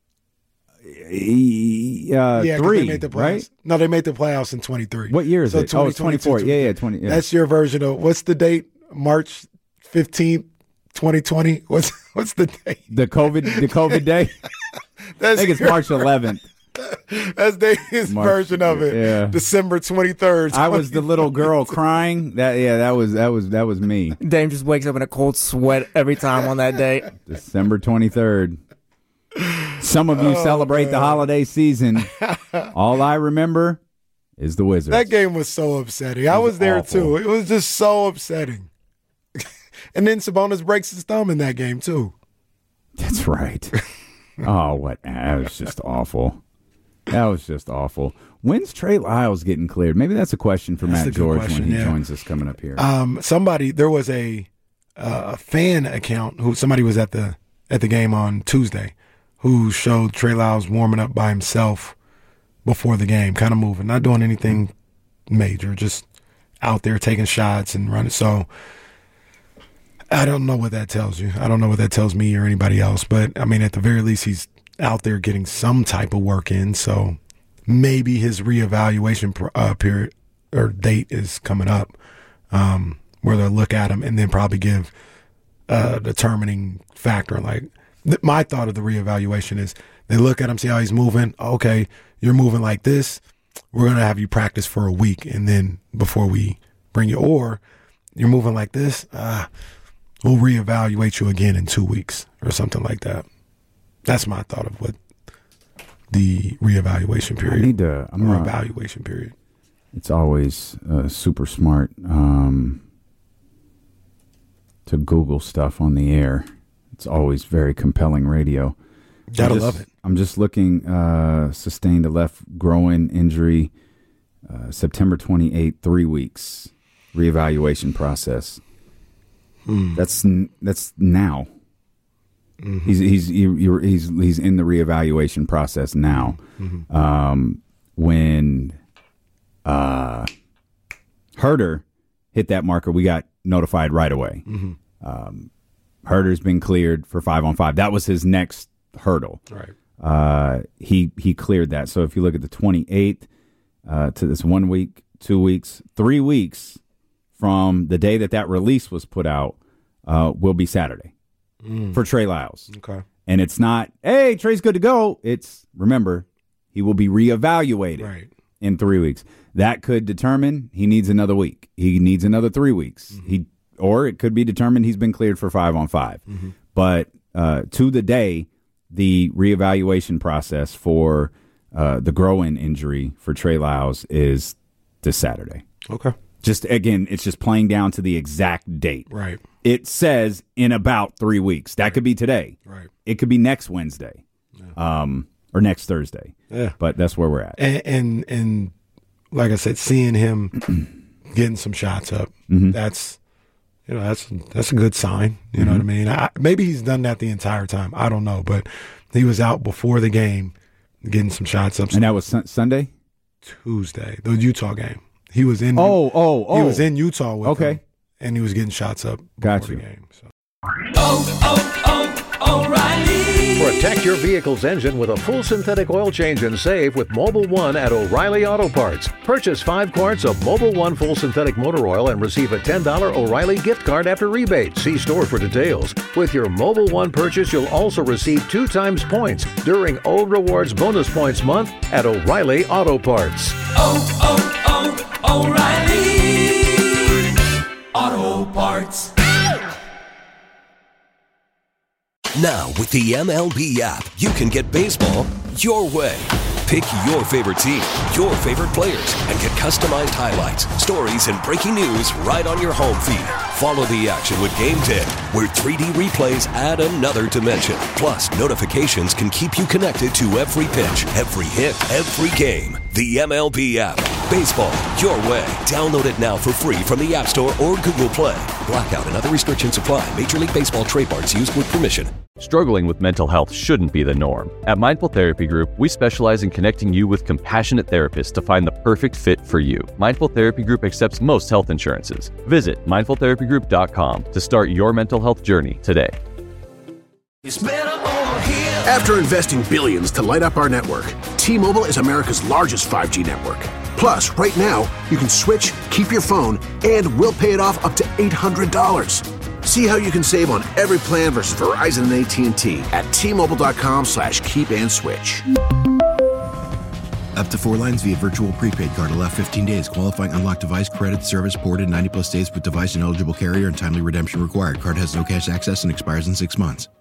Yeah, 3, they made the playoffs. Right? No, they made the playoffs in 23. What year is it? Oh, it's 24. Yeah, 20. Yeah. That's your version of what's the date? March 15th, 2020. What's the date? The COVID day. I think it's March 11th. That's Dave's version of it. Yeah. December 23rd. I was the little girl crying. That was me. Dame just wakes up in a cold sweat every time on that day. December 23rd. Some of you celebrate the holiday season. All I remember is the Wizards. That game was so upsetting. I was there awful. too. It was just so upsetting. And then Sabonis breaks his thumb in that game too. That's right. That was just awful. That was just awful. When's Trey Lyles getting cleared? Maybe that's a question for Matt George when he joins us coming up here. There was a fan account who somebody was at the game on Tuesday who showed Trey Lyles warming up by himself before the game, kind of moving, not doing anything major, just out there taking shots and running. So I don't know what that tells you. I don't know what that tells me or anybody else. But, I mean, at the very least, he's out there getting some type of work in. So maybe his reevaluation period or date is coming up, where they'll look at him and then probably give a determining factor. Like, my thought of the reevaluation is they look at him, see how he's moving. Okay, you're moving like this. We're going to have you practice for a week and then before we bring you, or you're moving like this, we'll reevaluate you again in 2 weeks or something like that. That's my thought of what the reevaluation period evaluation period. It's always super smart to Google stuff on the air. It's always very compelling radio. Gotta love it. I'm just looking, sustained a left groin injury, September 28th, 3 weeks, reevaluation process. That's now. Mm-hmm. He's in the reevaluation process now. Mm-hmm. When Herder hit that marker, we got notified right away. Mm-hmm. Herder's been cleared for 5-on-5. That was his next hurdle. Right. He cleared that. So if you look at the 28th to this 1 week, 2 weeks, 3 weeks from the day that release was put out, will be Saturday for Trey Lyles. Okay. And it's not, hey, Trey's good to go. It's, remember, he will be reevaluated in 3 weeks. That could determine he needs another week. He needs another 3 weeks. Mm-hmm. Or it could be determined he's been cleared for 5-on-5. Mm-hmm. But to the day, the reevaluation process for the groin injury for Trey Lyles is this Saturday. Okay. Just, again, it's just playing down to the exact date. Right. It says in about 3 weeks. That could be today. Right. It could be next Wednesday. Yeah. Or next Thursday. Yeah. But that's where we're at. And like I said, seeing him getting some shots up, that's a good sign. You know what I mean? Maybe he's done that the entire time. I don't know. But he was out before the game getting some shots up. And that was Sunday? Tuesday, the Utah game. He was in. He was in Utah with them, and he was getting shots up before the game. So. O'Reilly. Protect your vehicle's engine with a full synthetic oil change and save with Mobil 1 at O'Reilly Auto Parts. Purchase 5 quarts of Mobil 1 full synthetic motor oil and receive a $10 O'Reilly gift card after rebate. See store for details. With your Mobil 1 purchase, you'll also receive 2 times points during O Rewards Bonus Points Month at O'Reilly Auto Parts. O'Reilly Auto Parts. Now, with the MLB app, you can get baseball your way. Pick your favorite team, your favorite players, and get customized highlights, stories, and breaking news right on your home feed. Follow the action with Game Day, where 3D replays add another dimension. Plus, notifications can keep you connected to every pitch, every hit, every game. The MLB app. Baseball your way. Download it now for free from the App Store or Google Play. Blackout and other restrictions apply. Major League Baseball trademarks used with permission. Struggling with mental health shouldn't be the norm. At Mindful Therapy Group, we specialize in connecting you with compassionate therapists to find the perfect fit for you. Mindful Therapy Group accepts most health insurances. Visit mindfultherapygroup.com to start your mental health journey today. After investing billions to light up our network, T-Mobile is America's largest 5G network. Plus, right now, you can switch, keep your phone, and we'll pay it off up to $800. See how you can save on every plan versus Verizon and AT&T at T-Mobile.com/keep-and-switch. Up to 4 lines via virtual prepaid card. Allow 15 days. Qualifying unlocked device credit service ported 90-plus days with device and eligible carrier and timely redemption required. Card has no cash access and expires in 6 months.